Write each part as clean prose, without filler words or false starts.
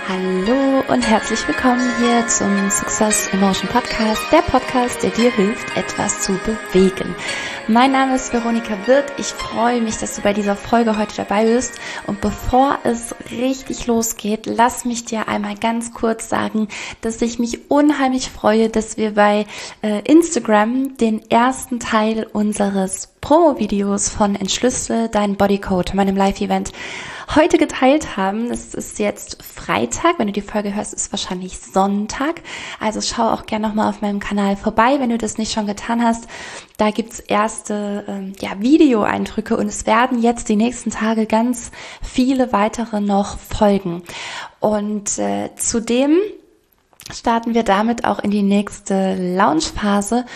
Hallo und herzlich willkommen hier zum Success Emotion Podcast, der Podcast, der dir hilft, etwas zu bewegen. Mein Name ist Veronika Wirth. Ich freue mich, dass du bei dieser Folge heute dabei bist. Und bevor es richtig losgeht, lass mich dir einmal ganz kurz sagen, dass ich mich unheimlich freue, dass wir bei Instagram den ersten Teil unseres Promo-Videos von Entschlüssele deinen Bodycode, meinem Live-Event, heute geteilt haben. Es ist jetzt Freitag, wenn du die Folge hörst, ist wahrscheinlich Sonntag. Also schau auch gerne nochmal auf meinem Kanal vorbei, wenn du das nicht schon getan hast. Da gibt's erste Video-Eindrücke und es werden jetzt die nächsten Tage ganz viele weitere noch folgen. Und zudem starten wir damit auch in die nächste Launchphase.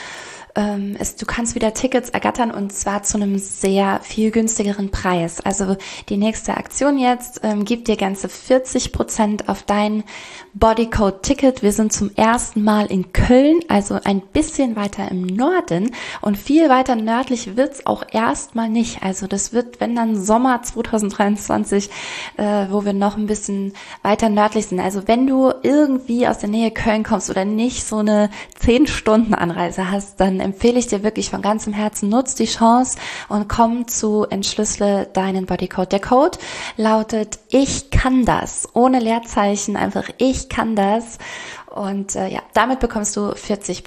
Du kannst wieder Tickets ergattern und zwar zu einem sehr viel günstigeren Preis. Also die nächste Aktion jetzt gibt dir ganze 40% auf dein Bodycode-Ticket. Wir sind zum ersten Mal in Köln, also ein bisschen weiter im Norden und viel weiter nördlich wird's auch erstmal nicht. Also das wird, wenn dann Sommer 2023, wo wir noch ein bisschen weiter nördlich sind. Also wenn du irgendwie aus der Nähe Köln kommst oder nicht so eine 10-Stunden-Anreise hast, dann empfehle ich dir wirklich von ganzem Herzen, nutz die Chance und komm zu Entschlüssele deinen Bodycode. Der Code lautet Ich kann das, ohne Leerzeichen, einfach Ich kann das und damit bekommst du 40%.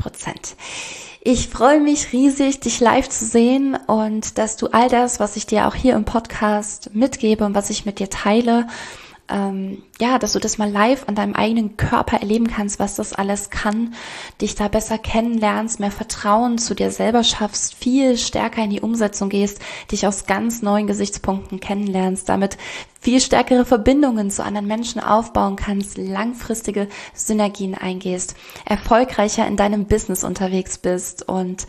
Ich freue mich riesig, dich live zu sehen und dass du all das, was ich dir auch hier im Podcast mitgebe und was ich mit dir teile, dass du das mal live an deinem eigenen Körper erleben kannst, was das alles kann, dich da besser kennenlernst, mehr Vertrauen zu dir selber schaffst, viel stärker in die Umsetzung gehst, dich aus ganz neuen Gesichtspunkten kennenlernst, damit viel stärkere Verbindungen zu anderen Menschen aufbauen kannst, langfristige Synergien eingehst, erfolgreicher in deinem Business unterwegs bist und.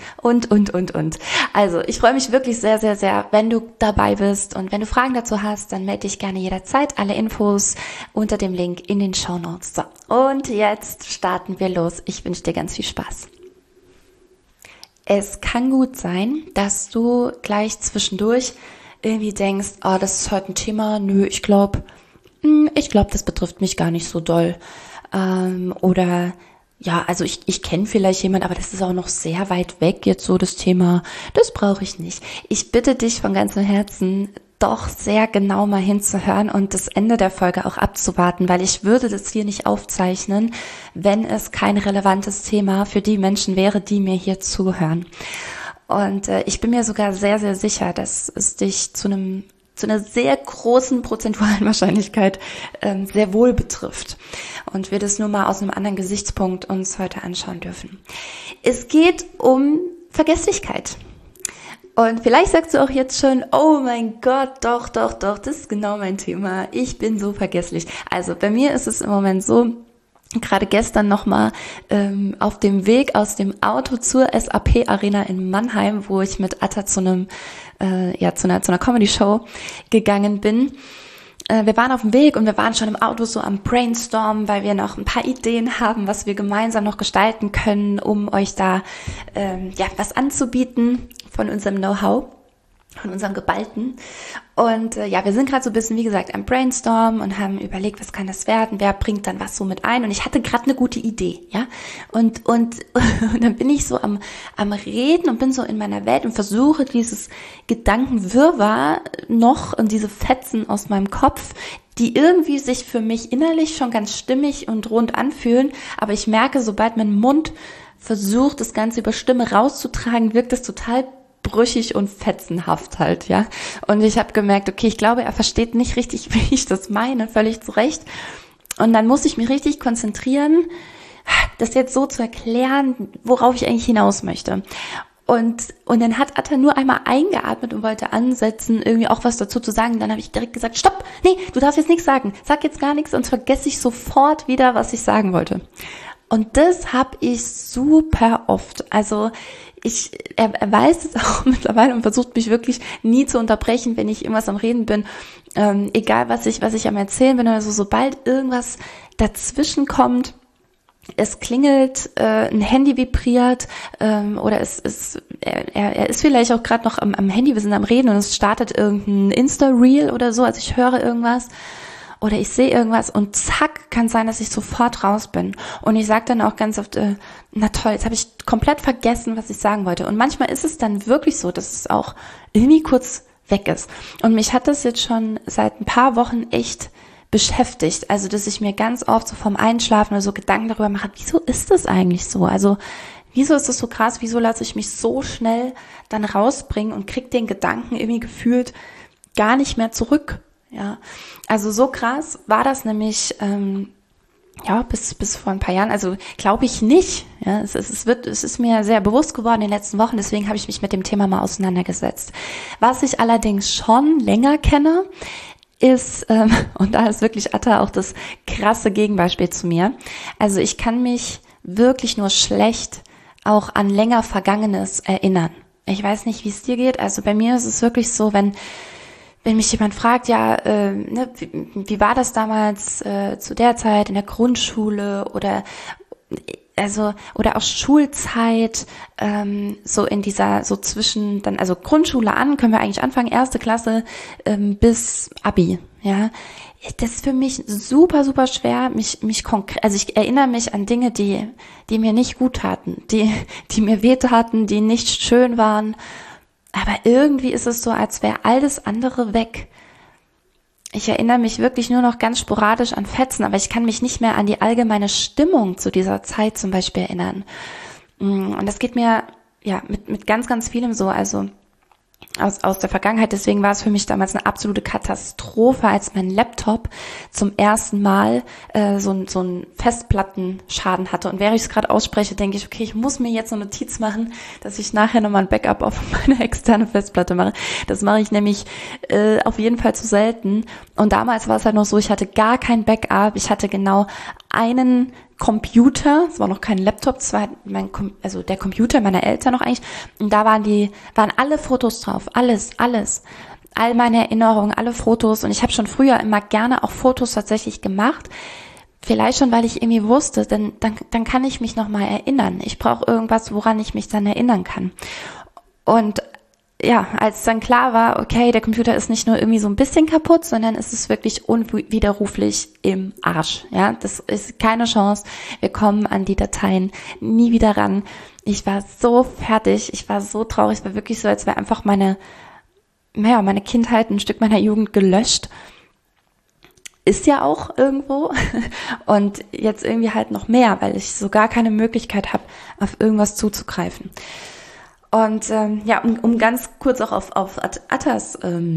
Also, ich freue mich wirklich sehr, sehr, sehr, wenn du dabei bist und wenn du Fragen dazu hast, dann melde dich gerne jederzeit. Alle Infos unter dem Link in den Shownotes. So, und jetzt starten wir los. Ich wünsche dir ganz viel Spaß. Es kann gut sein, dass du gleich zwischendurch irgendwie denkst, das ist heute ein Thema, ich glaube, das betrifft mich gar nicht so doll. Ich kenne vielleicht jemand, aber das ist auch noch sehr weit weg jetzt so das Thema, das brauche ich nicht. Ich bitte dich von ganzem Herzen, doch sehr genau mal hinzuhören und das Ende der Folge auch abzuwarten, weil ich würde das hier nicht aufzeichnen, wenn es kein relevantes Thema für die Menschen wäre, die mir hier zuhören. Und ich bin mir sogar sehr, sehr sicher, dass es dich zu einer sehr großen prozentualen Wahrscheinlichkeit sehr wohl betrifft. Und wir das nur mal aus einem anderen Gesichtspunkt uns heute anschauen dürfen. Es geht um Vergesslichkeit. Und vielleicht sagst du auch jetzt schon, oh mein Gott, doch, das ist genau mein Thema. Ich bin so vergesslich. Also bei mir ist es im Moment so, gerade gestern nochmal auf dem Weg aus dem Auto zur SAP Arena in Mannheim, wo ich mit Atta zu einer Comedy-Show gegangen bin. Wir waren auf dem Weg und wir waren schon im Auto so am Brainstorm, weil wir noch ein paar Ideen haben, was wir gemeinsam noch gestalten können, um euch da was anzubieten von unserem Know-how, von unserem Geballten. Und wir sind gerade so ein bisschen, wie gesagt, am Brainstorm und haben überlegt, was kann das werden, wer bringt dann was so mit ein. Und ich hatte gerade eine gute Idee, ja. Und dann bin ich so am Reden und bin so in meiner Welt und versuche dieses Gedankenwirrwarr noch und diese Fetzen aus meinem Kopf, die irgendwie sich für mich innerlich schon ganz stimmig und rund anfühlen. Aber ich merke, sobald mein Mund versucht, das Ganze über Stimme rauszutragen, wirkt es total brüchig und fetzenhaft halt, ja. Und ich habe gemerkt, okay, ich glaube, er versteht nicht richtig, wie ich das meine, völlig zu Recht. Und dann muss ich mich richtig konzentrieren, das jetzt so zu erklären, worauf ich eigentlich hinaus möchte. Und dann hat Atta nur einmal eingeatmet und wollte ansetzen, irgendwie auch was dazu zu sagen. Dann habe ich direkt gesagt, stopp, nee, du darfst jetzt nichts sagen. Sag jetzt gar nichts, sonst vergesse ich sofort wieder, was ich sagen wollte. Und das habe ich super oft. Also er weiß es auch mittlerweile und versucht mich wirklich nie zu unterbrechen, wenn ich irgendwas am Reden bin. Egal was ich am Erzählen bin, also sobald irgendwas dazwischen kommt, es klingelt, ein Handy vibriert oder er ist vielleicht auch gerade noch am Handy, wir sind am Reden und es startet irgendein Insta-Reel oder so, also ich höre irgendwas oder ich sehe irgendwas und zack, kann sein, dass ich sofort raus bin. Und ich sage dann auch ganz oft, na toll, jetzt habe ich komplett vergessen, was ich sagen wollte. Und manchmal ist es dann wirklich so, dass es auch irgendwie kurz weg ist. Und mich hat das jetzt schon seit ein paar Wochen echt beschäftigt. Also, dass ich mir ganz oft so vorm Einschlafen oder so Gedanken darüber mache, wieso ist das eigentlich so? Also, wieso ist das so krass? Wieso lasse ich mich so schnell dann rausbringen und krieg den Gedanken irgendwie gefühlt gar nicht mehr zurück? Ja, also so krass war das nämlich, bis vor ein paar Jahren. Also glaube ich nicht. Ja, es ist mir sehr bewusst geworden in den letzten Wochen. Deswegen habe ich mich mit dem Thema mal auseinandergesetzt. Was ich allerdings schon länger kenne, ist, und da ist wirklich Atta auch das krasse Gegenbeispiel zu mir. Also ich kann mich wirklich nur schlecht auch an länger Vergangenes erinnern. Ich weiß nicht, wie es dir geht. Also bei mir ist es wirklich so, wenn mich jemand fragt, wie war das damals zu der Zeit in der Grundschule oder auch Schulzeit, so in dieser, so zwischen dann, also Grundschule an, können wir eigentlich anfangen, 1. Klasse bis Abi, ja. Das ist für mich super, super schwer, mich konkret, also ich erinnere mich an Dinge, die mir nicht gut taten, die mir weh taten, die nicht schön waren, aber irgendwie ist es so, als wäre alles andere weg. Ich erinnere mich wirklich nur noch ganz sporadisch an Fetzen, aber ich kann mich nicht mehr an die allgemeine Stimmung zu dieser Zeit zum Beispiel erinnern. Und das geht mir ja mit ganz, ganz vielem so, also aus der Vergangenheit. Deswegen war es für mich damals eine absolute Katastrophe, als mein Laptop zum ersten Mal so ein Festplattenschaden hatte. Und während ich es gerade ausspreche, denke ich, okay, ich muss mir jetzt eine Notiz machen, dass ich nachher nochmal ein Backup auf meine externe Festplatte mache. Das mache ich nämlich auf jeden Fall zu selten. Und damals war es halt noch so, ich hatte gar kein Backup. Ich hatte genau einen Computer, es war noch kein Laptop, es war der Computer meiner Eltern noch eigentlich, und da waren alle Fotos drauf, alles, all meine Erinnerungen, alle Fotos, und ich habe schon früher immer gerne auch Fotos tatsächlich gemacht, vielleicht schon, weil ich irgendwie wusste, dann kann ich mich nochmal erinnern, ich brauche irgendwas, woran ich mich dann erinnern kann. Und ja, als dann klar war, okay, der Computer ist nicht nur irgendwie so ein bisschen kaputt, sondern es ist wirklich unwiderruflich im Arsch. Ja, das ist keine Chance. Wir kommen an die Dateien nie wieder ran. Ich war so fertig, ich war so traurig, es war wirklich so, als wäre einfach meine Kindheit, ein Stück meiner Jugend gelöscht. Ist ja auch irgendwo. Und jetzt irgendwie halt noch mehr, weil ich so gar keine Möglichkeit habe, auf irgendwas zuzugreifen. Und um ganz kurz auch auf Attas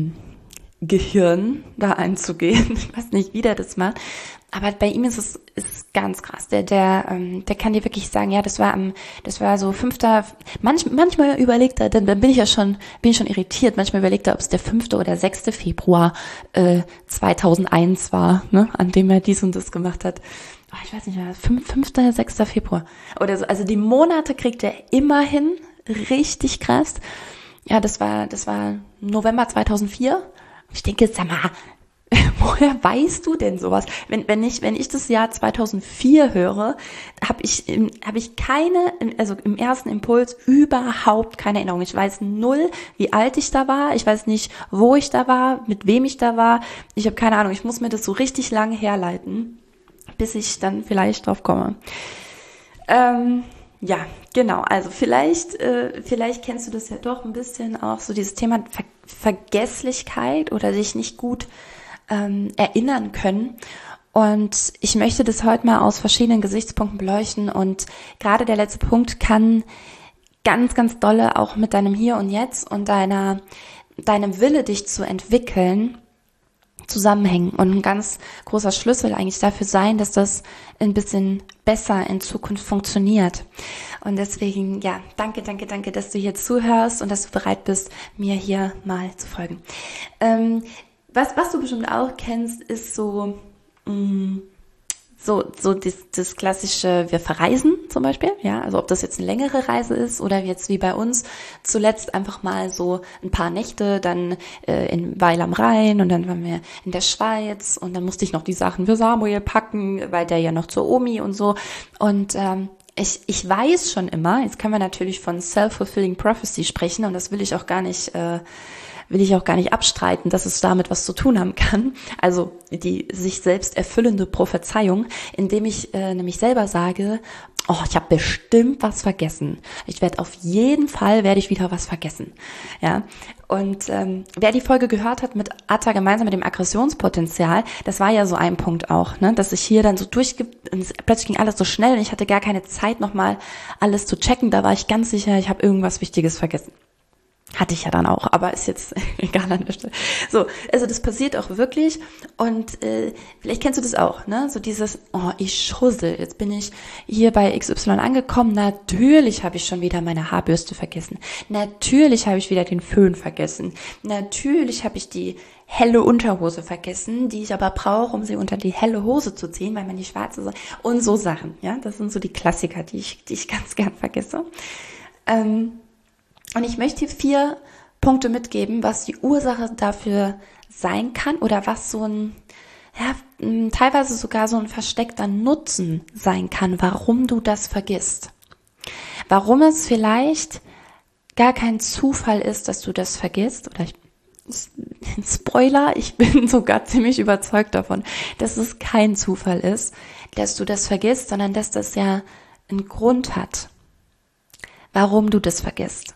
Gehirn da einzugehen, ich weiß nicht, wie der das macht, aber bei ihm ist es ganz krass. Der kann dir wirklich sagen, ja, das war so 5. Manchmal überlegt er, dann bin ich schon irritiert. Manchmal überlegt er, ob es der 5. oder 6. Februar 2001 war, ne, an dem er dies und das gemacht hat. Oh, ich weiß nicht mehr, 5. oder 6. Februar oder so. Also die Monate kriegt er immer hin. Richtig krass. Ja, das war November 2004. Ich denke, sag mal, woher weißt du denn sowas? Wenn ich das Jahr 2004 höre, habe ich keine, also im ersten Impuls überhaupt keine Erinnerung. Ich weiß null, wie alt ich da war. Ich weiß nicht, wo ich da war, mit wem ich da war. Ich habe keine Ahnung. Ich muss mir das so richtig lange herleiten, bis ich dann vielleicht drauf komme. Ja, genau. Also vielleicht kennst du das ja doch ein bisschen auch, so dieses Thema Vergesslichkeit oder sich nicht gut erinnern können. Und ich möchte das heute mal aus verschiedenen Gesichtspunkten beleuchten. Und gerade der letzte Punkt kann ganz, ganz dolle auch mit deinem Hier und Jetzt und deinem Wille, dich zu entwickeln, zusammenhängen und ein ganz großer Schlüssel eigentlich dafür sein, dass das ein bisschen besser in Zukunft funktioniert. Und deswegen, ja, danke, dass du hier zuhörst und dass du bereit bist, mir hier mal zu folgen. Was du bestimmt auch kennst, ist so das klassische, wir verreisen zum Beispiel, ja, also ob das jetzt eine längere Reise ist oder jetzt wie bei uns zuletzt einfach mal so ein paar Nächte, dann in Weil am Rhein und dann waren wir in der Schweiz und dann musste ich noch die Sachen für Samuel packen, weil der ja noch zur Omi und so und ich weiß schon immer, jetzt können wir natürlich von Self-Fulfilling Prophecy sprechen und das will ich auch gar nicht will ich auch gar nicht abstreiten, dass es damit was zu tun haben kann. Also die sich selbst erfüllende Prophezeiung, indem ich nämlich selber sage, oh, ich habe bestimmt was vergessen. Werde ich wieder was vergessen. Ja. Und wer die Folge gehört hat mit Atta gemeinsam mit dem Aggressionspotenzial, das war ja so ein Punkt auch, ne, dass ich hier dann so plötzlich ging alles so schnell und ich hatte gar keine Zeit, nochmal alles zu checken. Da war ich ganz sicher, ich habe irgendwas Wichtiges vergessen. Hatte ich ja dann auch, aber ist jetzt egal an der Stelle. So, also das passiert auch wirklich und vielleicht kennst du das auch, ne? So dieses, oh, ich schussel, jetzt bin ich hier bei XY angekommen, natürlich habe ich schon wieder meine Haarbürste vergessen, natürlich habe ich wieder den Föhn vergessen, natürlich habe ich die helle Unterhose vergessen, die ich aber brauche, um sie unter die helle Hose zu ziehen, weil man die schwarze so, und so Sachen, ja? Das sind so die Klassiker, die ich ganz gern vergesse. Und ich möchte dir 4 Punkte mitgeben, was die Ursache dafür sein kann oder was so teilweise sogar so ein versteckter Nutzen sein kann, warum du das vergisst. Warum es vielleicht gar kein Zufall ist, dass du das vergisst. Oder Spoiler, ich bin sogar ziemlich überzeugt davon, dass es kein Zufall ist, dass du das vergisst, sondern dass das ja einen Grund hat, warum du das vergisst.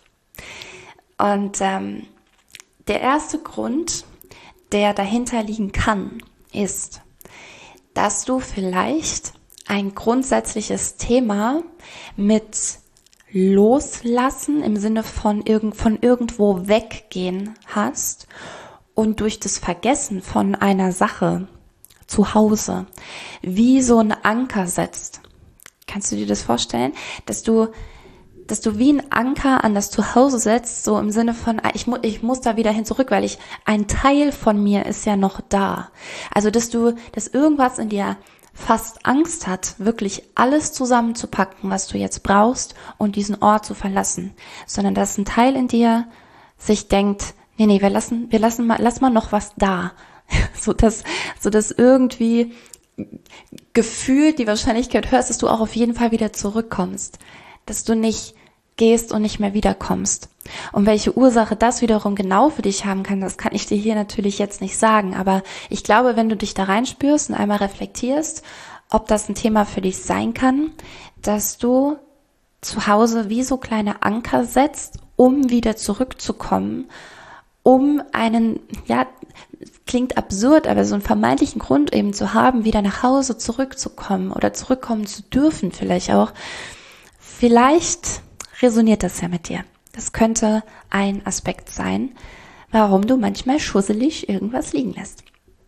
Und der erste Grund, der dahinter liegen kann, ist, dass du vielleicht ein grundsätzliches Thema mit Loslassen im Sinne von irgendwo weggehen hast und durch das Vergessen von einer Sache zu Hause wie so ein Anker setzt. Kannst du dir das vorstellen, dass du wie ein Anker an das Zuhause setzt, so im Sinne von, ich muss da wieder hin zurück, weil ein Teil von mir ist ja noch da. Also, dass irgendwas in dir fast Angst hat, wirklich alles zusammenzupacken, was du jetzt brauchst und diesen Ort zu verlassen. Sondern dass ein Teil in dir sich denkt, nee, lass mal noch was da. so dass irgendwie gefühlt die Wahrscheinlichkeit hörst, dass du auch auf jeden Fall wieder zurückkommst. Dass du nicht gehst und nicht mehr wiederkommst. Und welche Ursache das wiederum genau für dich haben kann, das kann ich dir hier natürlich jetzt nicht sagen. Aber ich glaube, wenn du dich da reinspürst und einmal reflektierst, ob das ein Thema für dich sein kann, dass du zu Hause wie so kleine Anker setzt, um wieder zurückzukommen, um einen, ja, klingt absurd, aber so einen vermeintlichen Grund eben zu haben, wieder nach Hause zurückzukommen oder zurückkommen zu dürfen vielleicht auch. Vielleicht resoniert das ja mit dir. Das könnte ein Aspekt sein, warum du manchmal schusselig irgendwas liegen lässt.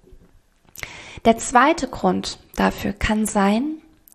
Der zweite Grund dafür kann sein,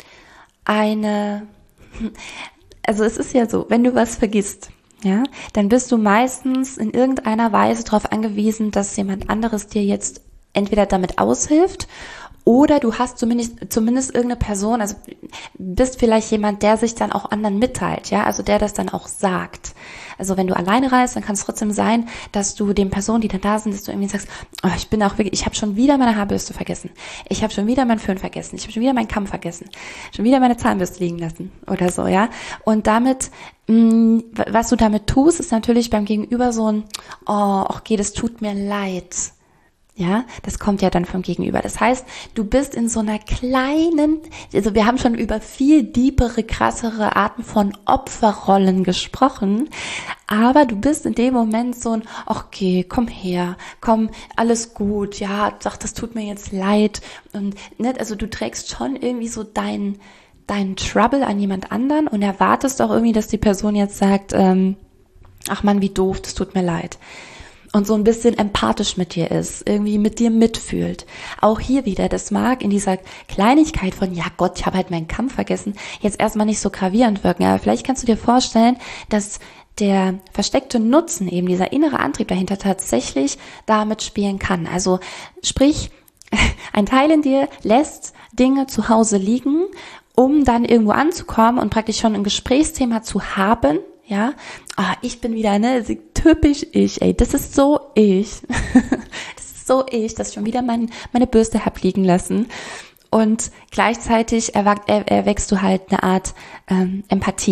also es ist ja so, wenn du was vergisst, ja, dann bist du meistens in irgendeiner Weise darauf angewiesen, dass jemand anderes dir jetzt entweder damit aushilft oder du hast zumindest irgendeine Person, also bist vielleicht jemand, der sich dann auch anderen mitteilt, ja, also der das dann auch sagt. Also wenn du alleine reist, dann kann es trotzdem sein, dass du den Personen, die dann da sind, dass du irgendwie sagst, oh, ich habe schon wieder meine Haarbürste vergessen, ich habe schon wieder meinen Föhn vergessen, ich habe schon wieder meinen Kamm vergessen, schon wieder meine Zahnbürste liegen lassen oder so, ja. Und damit, was du damit tust, ist natürlich beim Gegenüber so ein, oh, okay, das tut mir leid. Ja, das kommt ja dann vom Gegenüber. Das heißt, du bist in so einer kleinen, also wir haben schon über viel deepere, krassere Arten von Opferrollen gesprochen, aber du bist in dem Moment so ein, okay, komm her, komm, alles gut, ja, doch, das tut mir jetzt leid. Und nicht, also du trägst schon irgendwie so deinen Trouble an jemand anderen und erwartest auch irgendwie, dass die Person jetzt sagt, ach Mann, wie doof, das tut mir leid. Und so ein bisschen empathisch mit dir ist, irgendwie mit dir mitfühlt. Auch hier wieder, das mag in dieser Kleinigkeit von, ja Gott, ich habe halt meinen Kamm vergessen, jetzt erstmal nicht so gravierend wirken. Aber vielleicht kannst du dir vorstellen, dass der versteckte Nutzen, eben dieser innere Antrieb dahinter tatsächlich damit spielen kann. Also sprich, ein Teil in dir lässt Dinge zu Hause liegen, um dann irgendwo anzukommen und praktisch schon ein Gesprächsthema zu haben. Ja, ich bin wieder, typisch ich, das ist so ich. Das ist so ich, dass ich schon wieder meine Bürste hab liegen lassen. Und gleichzeitig erwächst du halt eine Art Empathie.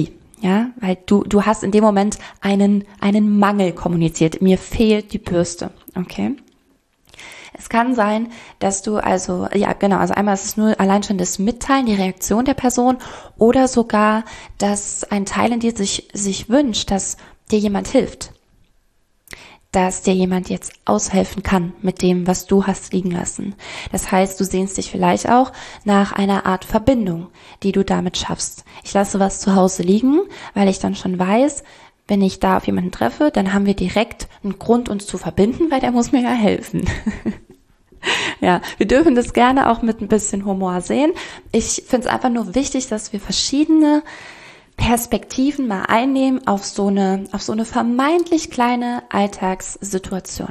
Ja, weil du hast in dem Moment einen Mangel kommuniziert. Mir fehlt die Bürste, okay? Es kann sein, dass du also einmal ist es nur allein schon das Mitteilen, die Reaktion der Person oder sogar, dass ein Teil in dir sich wünscht, dass dir jemand hilft. Dass dir jemand jetzt aushelfen kann mit dem, was du hast liegen lassen. Das heißt, du sehnst dich vielleicht auch nach einer Art Verbindung, die du damit schaffst. Ich lasse was zu Hause liegen, weil ich dann schon weiß, wenn ich da auf jemanden treffe, dann haben wir direkt einen Grund, uns zu verbinden, weil der muss mir ja helfen. Ja, wir dürfen das gerne auch mit ein bisschen Humor sehen. Ich finde es einfach nur wichtig, dass wir verschiedene Perspektiven mal einnehmen auf so eine vermeintlich kleine Alltagssituation.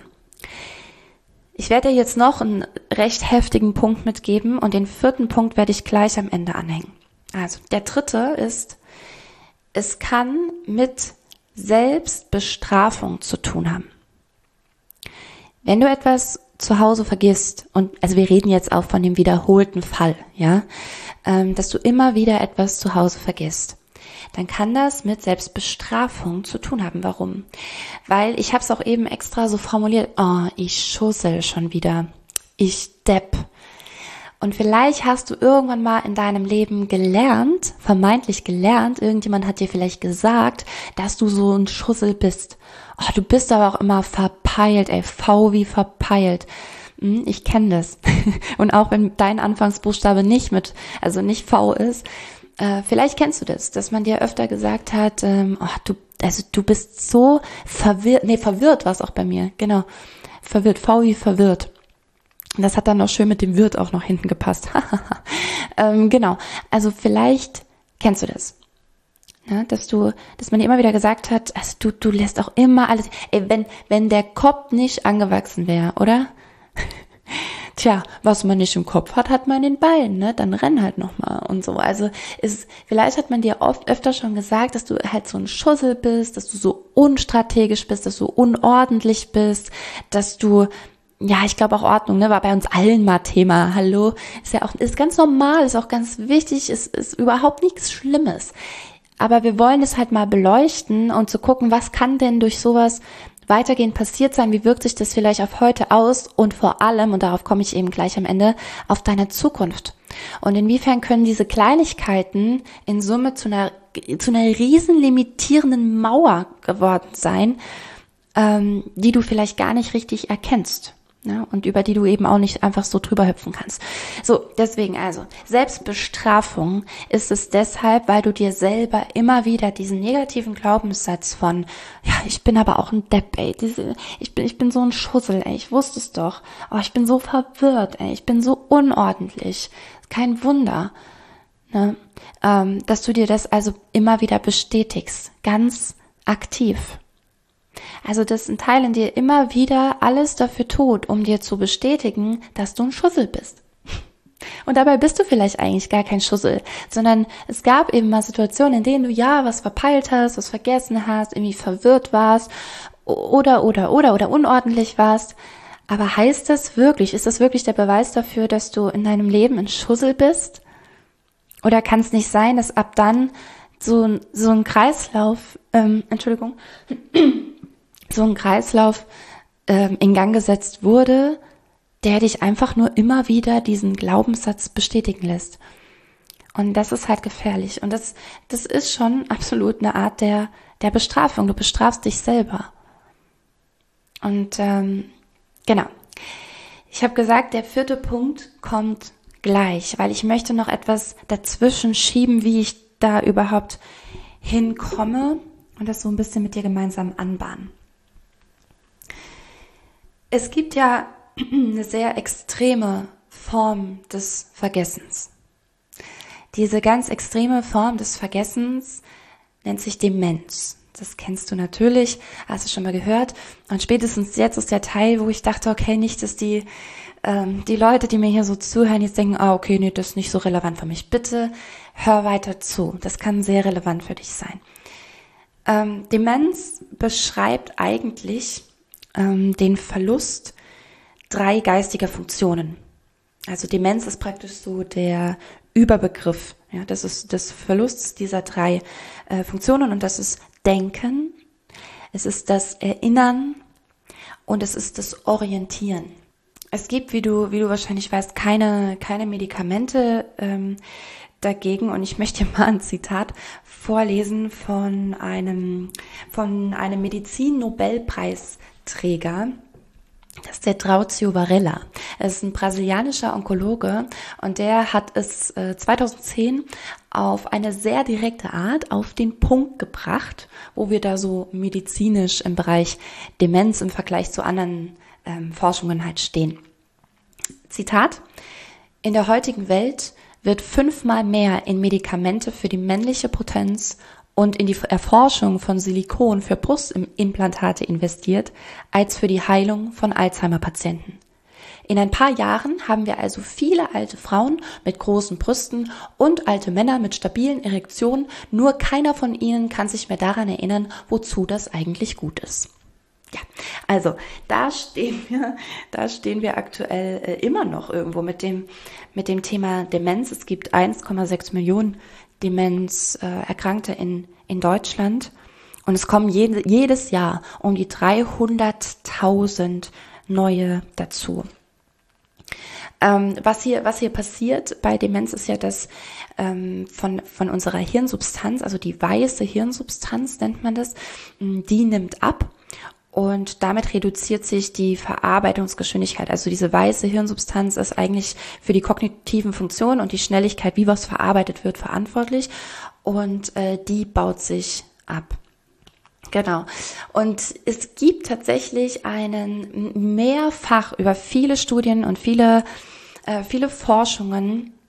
Ich werde dir jetzt noch einen recht heftigen Punkt mitgeben und den 4. Punkt werde ich gleich am Ende anhängen. Also der 3. ist, es kann mit Selbstbestrafung zu tun haben. Wenn du etwas zu Hause vergisst, und also wir reden jetzt auch von dem wiederholten Fall, ja, dass du immer wieder etwas zu Hause vergisst, dann kann das mit Selbstbestrafung zu tun haben. Warum? Weil ich habe es auch eben extra so formuliert, ich schussel schon wieder, ich Depp. Und vielleicht hast du irgendwann mal in deinem Leben gelernt, vermeintlich gelernt, irgendjemand hat dir vielleicht gesagt, dass du so ein Schussel bist. Du bist aber auch immer verpeilt, V wie verpeilt. Ich kenne das. Und auch wenn dein Anfangsbuchstabe nicht V ist, vielleicht kennst du das, dass man dir öfter gesagt hat, du bist so verwirrt war es auch bei mir, genau, verwirrt, V wie verwirrt. Das hat dann noch schön mit dem Wirt auch noch hinten gepasst. Genau, also vielleicht kennst du das. Ja, dass man dir immer wieder gesagt hat, also du lässt auch immer alles, wenn der Kopf nicht angewachsen wäre, oder? Tja, was man nicht im Kopf hat, hat man in den Beinen, ne? Dann renn halt nochmal und so. Also vielleicht hat man dir öfter schon gesagt, dass du halt so ein Schussel bist, dass du so unstrategisch bist, dass du unordentlich bist, dass du, ja, ich glaube auch Ordnung, ne, war bei uns allen mal Thema. Hallo, ist ganz normal, ist auch ganz wichtig, ist überhaupt nichts Schlimmes. Aber wir wollen es halt mal beleuchten und zu gucken, was kann denn durch sowas weitergehend passiert sein, wie wirkt sich das vielleicht auf heute aus und vor allem, und darauf komme ich eben gleich am Ende, auf deine Zukunft. Und inwiefern können diese Kleinigkeiten in Summe zu einer riesen limitierenden Mauer geworden sein, die du vielleicht gar nicht richtig erkennst. Ja, und über die du eben auch nicht einfach so drüber hüpfen kannst. So, deswegen also, Selbstbestrafung ist es deshalb, weil du dir selber immer wieder diesen negativen Glaubenssatz von, ja, ich bin aber auch ein Depp, ey, ich bin so ein Schussel, ey, ich wusste es doch, ich bin so verwirrt, ey, ich bin so unordentlich, kein Wunder, ne, dass du dir das also immer wieder bestätigst, ganz aktiv. Also dass ein Teil in dir immer wieder alles dafür tut, um dir zu bestätigen, dass du ein Schussel bist. Und dabei bist du vielleicht eigentlich gar kein Schussel, sondern es gab eben mal Situationen, in denen du ja was verpeilt hast, was vergessen hast, irgendwie verwirrt warst oder unordentlich warst. Aber ist das wirklich der Beweis dafür, dass du in deinem Leben ein Schussel bist? Oder kann es nicht sein, dass ab dann so ein Kreislauf, in Gang gesetzt wurde, der dich einfach nur immer wieder diesen Glaubenssatz bestätigen lässt. Und das ist halt gefährlich. Und das ist schon absolut eine Art der Bestrafung. Du bestrafst dich selber. Und genau. Ich habe gesagt, der 4. Punkt kommt gleich, weil ich möchte noch etwas dazwischen schieben, wie ich da überhaupt hinkomme und das so ein bisschen mit dir gemeinsam anbahnen. Es gibt ja eine sehr extreme Form des Vergessens. Diese ganz extreme Form des Vergessens nennt sich Demenz. Das kennst du natürlich, hast du schon mal gehört. Und spätestens jetzt ist der Teil, wo ich dachte, okay, nicht, dass die Leute, die mir hier so zuhören, jetzt denken, okay, nee, das ist nicht so relevant für mich. Bitte hör weiter zu. Das kann sehr relevant für dich sein. Demenz beschreibt eigentlich den Verlust 3 geistiger Funktionen. Also Demenz ist praktisch so der Überbegriff, Ja, das ist das Verlust dieser 3 Funktionen und das ist Denken, es ist das Erinnern und es ist das Orientieren. Es gibt, wie du wahrscheinlich weißt, keine Medikamente dagegen und ich möchte mal ein Zitat vorlesen von einem Medizin-Nobelpreisträger. Das ist der Drauzio Varela. Er ist ein brasilianischer Onkologe und der hat es 2010 auf eine sehr direkte Art auf den Punkt gebracht, wo wir da so medizinisch im Bereich Demenz im Vergleich zu anderen Forschungen halt stehen. Zitat: In der heutigen Welt wird 5-mal mehr in Medikamente für die männliche Potenz und in die Erforschung von Silikon für Brustimplantate investiert, als für die Heilung von Alzheimer-Patienten. In ein paar Jahren haben wir also viele alte Frauen mit großen Brüsten und alte Männer mit stabilen Erektionen, nur keiner von ihnen kann sich mehr daran erinnern, wozu das eigentlich gut ist. Ja, also da stehen wir aktuell immer noch irgendwo mit dem Thema Demenz. Es gibt 1,6 Millionen Demenzerkrankte in Deutschland und es kommen jedes Jahr um die 300.000 neue dazu. Was hier passiert bei Demenz ist ja, dass von unserer Hirnsubstanz, also die weiße Hirnsubstanz nennt man das, die nimmt ab. Und damit reduziert sich die Verarbeitungsgeschwindigkeit. Also diese weiße Hirnsubstanz ist eigentlich für die kognitiven Funktionen und die Schnelligkeit, wie was verarbeitet wird, verantwortlich. Und die baut sich ab. Genau. Und es gibt tatsächlich einen mehrfach über viele Studien und viele Forschungen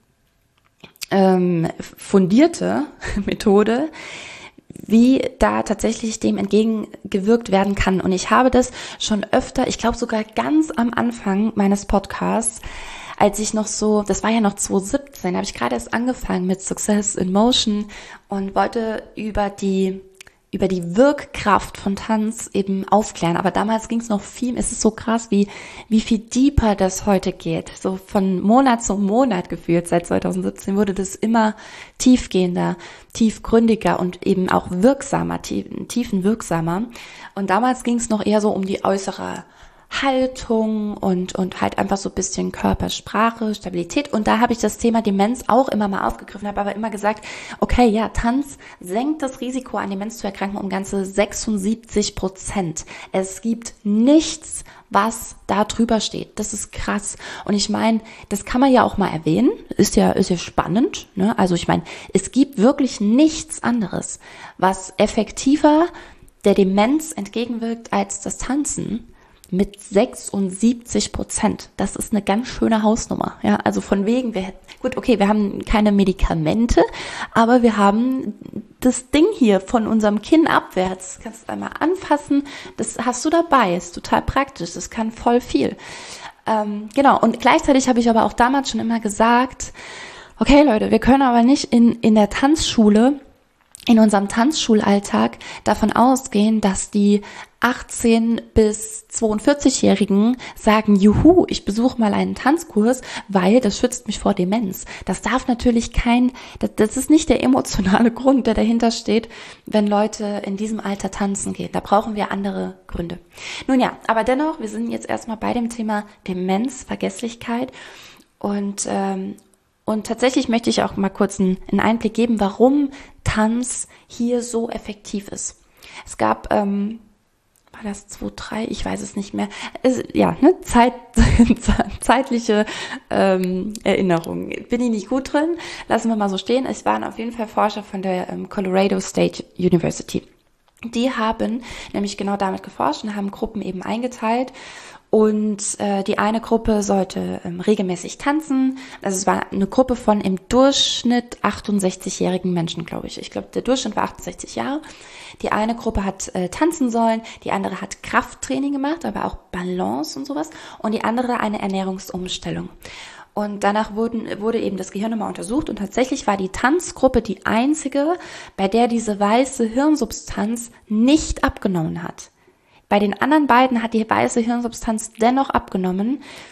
fundierte Methode, wie da tatsächlich dem entgegengewirkt werden kann. Und ich habe das schon öfter, ich glaube sogar ganz am Anfang meines Podcasts, als ich noch so, das war ja noch 2017, habe ich gerade erst angefangen mit Success in Motion und wollte über die Wirkkraft von Tanz eben aufklären. Aber damals ging es noch viel, es ist so krass, wie viel deeper das heute geht. So von Monat zu Monat gefühlt. Seit 2017 wurde das immer tiefgehender, tiefgründiger und eben auch wirksamer, tiefenwirksamer. Und damals ging es noch eher so um die äußere Haltung und halt einfach so ein bisschen Körpersprache, Stabilität. Und da habe ich das Thema Demenz auch immer mal aufgegriffen, habe aber immer gesagt, okay, ja, Tanz senkt das Risiko, an Demenz zu erkranken, um ganze 76%. Es gibt nichts, was da drüber steht. Das ist krass. Und ich meine, das kann man ja auch mal erwähnen. Ist ja spannend, ne? Also ich meine, es gibt wirklich nichts anderes, was effektiver der Demenz entgegenwirkt als das Tanzen. Mit 76%. Das ist eine ganz schöne Hausnummer. Ja, also von wegen, wir haben keine Medikamente, aber wir haben das Ding hier von unserem Kinn abwärts. Kannst du einmal anfassen. Das hast du dabei. Ist total praktisch. Das kann voll viel. Genau. Und gleichzeitig habe ich aber auch damals schon immer gesagt, okay Leute, wir können aber nicht in der Tanzschule, in unserem Tanzschulalltag davon ausgehen, dass die 18- bis 42-Jährigen sagen, juhu, ich besuche mal einen Tanzkurs, weil das schützt mich vor Demenz. Das darf natürlich das ist nicht der emotionale Grund, der dahinter steht, wenn Leute in diesem Alter tanzen gehen. Da brauchen wir andere Gründe. Nun ja, aber dennoch, wir sind jetzt erstmal bei dem Thema Demenz, Vergesslichkeit und tatsächlich möchte ich auch mal kurz einen Einblick geben, warum Tanz hier so effektiv ist. Es gab, war das 2003? Ich weiß es nicht mehr. Zeitliche Erinnerung. Bin ich nicht gut drin. Lassen wir mal so stehen. Es waren auf jeden Fall Forscher von der Colorado State University. Die haben nämlich genau damit geforscht und haben Gruppen eben eingeteilt. Und die eine Gruppe sollte regelmäßig tanzen. Also es war eine Gruppe von im Durchschnitt 68-jährigen Menschen, glaube ich. Ich glaube, der Durchschnitt war 68 Jahre. Die eine Gruppe hat tanzen sollen, die andere hat Krafttraining gemacht, aber auch Balance und sowas. Und die andere eine Ernährungsumstellung. Und danach wurde eben das Gehirn nochmal untersucht und tatsächlich war die Tanzgruppe die einzige, bei der diese weiße Hirnsubstanz nicht abgenommen hat. Bei den anderen beiden hat die weiße Hirnsubstanz dennoch abgenommen.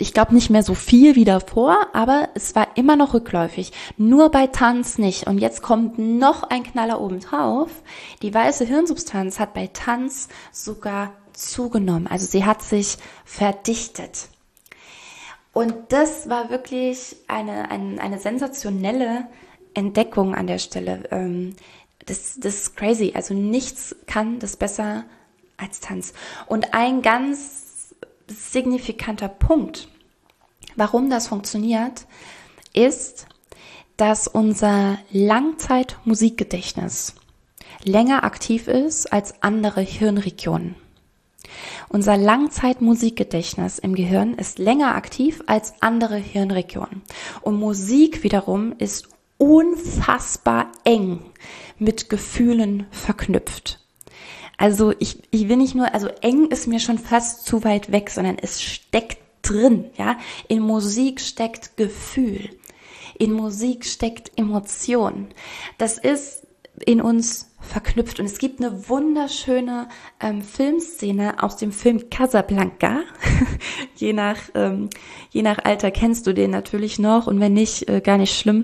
ich glaube nicht mehr so viel wie davor, aber es war immer noch rückläufig. Nur bei Tanz nicht. Und jetzt kommt noch ein Knaller obendrauf. Die weiße Hirnsubstanz hat bei Tanz sogar zugenommen. Also sie hat sich verdichtet. Und das war wirklich eine sensationelle Entdeckung an der Stelle. Das ist crazy. Also nichts kann das besser als Tanz. Und ein ganz signifikanter Punkt, warum das funktioniert, ist, dass unser Langzeitmusikgedächtnis länger aktiv ist als andere Hirnregionen. Unser Langzeitmusikgedächtnis im Gehirn ist länger aktiv als andere Hirnregionen. Und Musik wiederum ist unfassbar eng mit Gefühlen verknüpft. Also ich will nicht nur, also eng ist mir schon fast zu weit weg, sondern es steckt drin, ja. In Musik steckt Gefühl. In Musik steckt Emotion. Das ist in uns verknüpft. Und es gibt eine wunderschöne Filmszene aus dem Film Casablanca. je nach Alter kennst du den natürlich noch, und wenn nicht, gar nicht schlimm.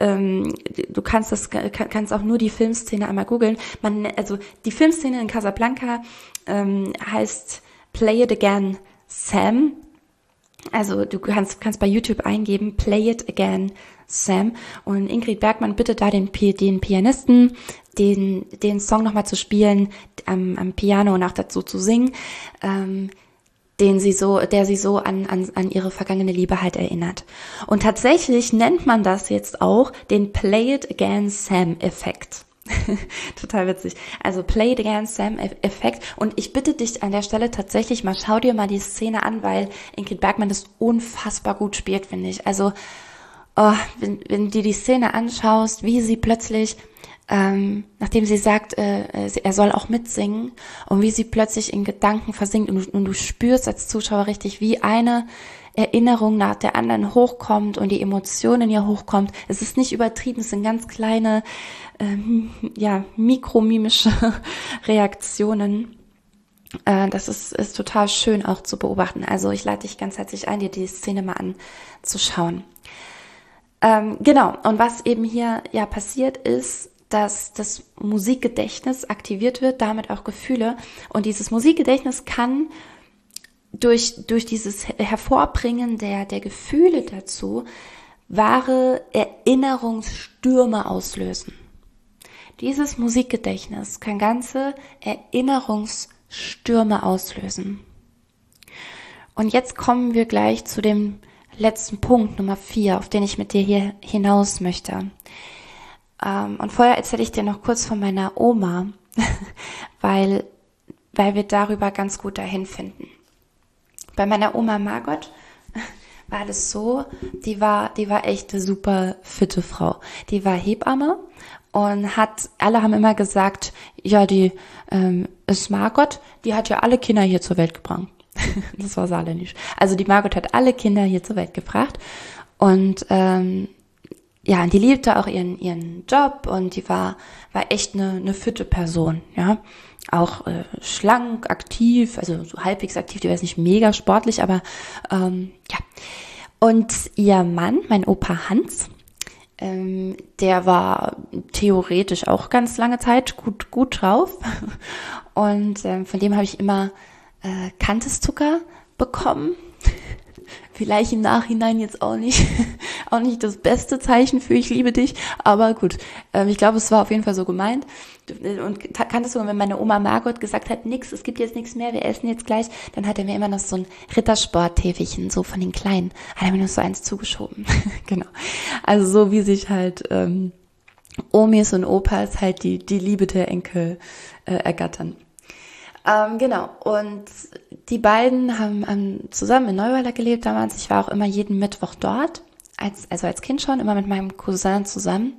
Du kannst auch nur die Filmszene einmal googeln. Also die Filmszene in Casablanca heißt Play It Again, Sam. Also du kannst bei YouTube eingeben, Play It Again, Sam, und Ingrid Bergman bittet da den Pianisten, den Song nochmal zu spielen, am Piano und auch dazu zu singen, der sie so an ihre vergangene Liebe halt erinnert. Und tatsächlich nennt man das jetzt auch den Play It Again Sam Effekt. Total witzig. Also Play It Again Sam Effekt. Und ich bitte dich an der Stelle tatsächlich mal, schau dir mal die Szene an, weil Ingrid Bergman das unfassbar gut spielt, finde ich. Also wenn du die Szene anschaust, wie sie plötzlich, nachdem sie sagt, er soll auch mitsingen, und wie sie plötzlich in Gedanken versinkt, und du spürst als Zuschauer richtig, wie eine Erinnerung nach der anderen hochkommt und die Emotion in ihr hochkommt. Es ist nicht übertrieben, es sind ganz kleine, mikromimische Reaktionen. Das ist total schön auch zu beobachten. Also ich lade dich ganz herzlich ein, dir die Szene mal anzuschauen. Genau, und was eben hier ja passiert ist, dass das Musikgedächtnis aktiviert wird, damit auch Gefühle. Und dieses Musikgedächtnis kann durch dieses Hervorbringen der Gefühle dazu wahre Erinnerungsstürme auslösen. Dieses Musikgedächtnis kann ganze Erinnerungsstürme auslösen. Und jetzt kommen wir gleich zu dem letzten Punkt, Nummer 4, auf den ich mit dir hier hinaus möchte. Und vorher erzähle ich dir noch kurz von meiner Oma, weil wir darüber ganz gut dahin finden. Bei meiner Oma Margot war das so, die war echt eine super fitte Frau. Die war Hebamme und alle haben immer gesagt, ja, die ist Margot, die hat ja alle Kinder hier zur Welt gebracht. Das war saarländisch. Also die Margot hat alle Kinder hier zur Welt gebracht, und die liebte auch ihren Job, und die war echt eine fitte Person, ja. Auch schlank, aktiv, also so halbwegs aktiv, die war jetzt nicht mega sportlich, aber ja. Und ihr Mann, mein Opa Hans, der war theoretisch auch ganz lange Zeit gut drauf, und von dem habe ich immer Kanteszucker bekommen. Vielleicht im Nachhinein jetzt auch nicht das beste Zeichen für ich liebe dich, aber gut, ich glaube, es war auf jeden Fall so gemeint. Und Kanteszucker, wenn meine Oma Margot gesagt hat, es gibt jetzt nichts mehr, wir essen jetzt gleich, dann hat er mir immer noch so ein Rittersport-Täfelchen, so von den Kleinen, hat er mir noch so eins zugeschoben. Genau. Also so wie sich halt Omis und Opas halt die Liebe der Enkel ergattern. Genau, und die beiden haben zusammen in Neuweiler gelebt damals. Ich war auch immer jeden Mittwoch dort, als Kind schon, immer mit meinem Cousin zusammen.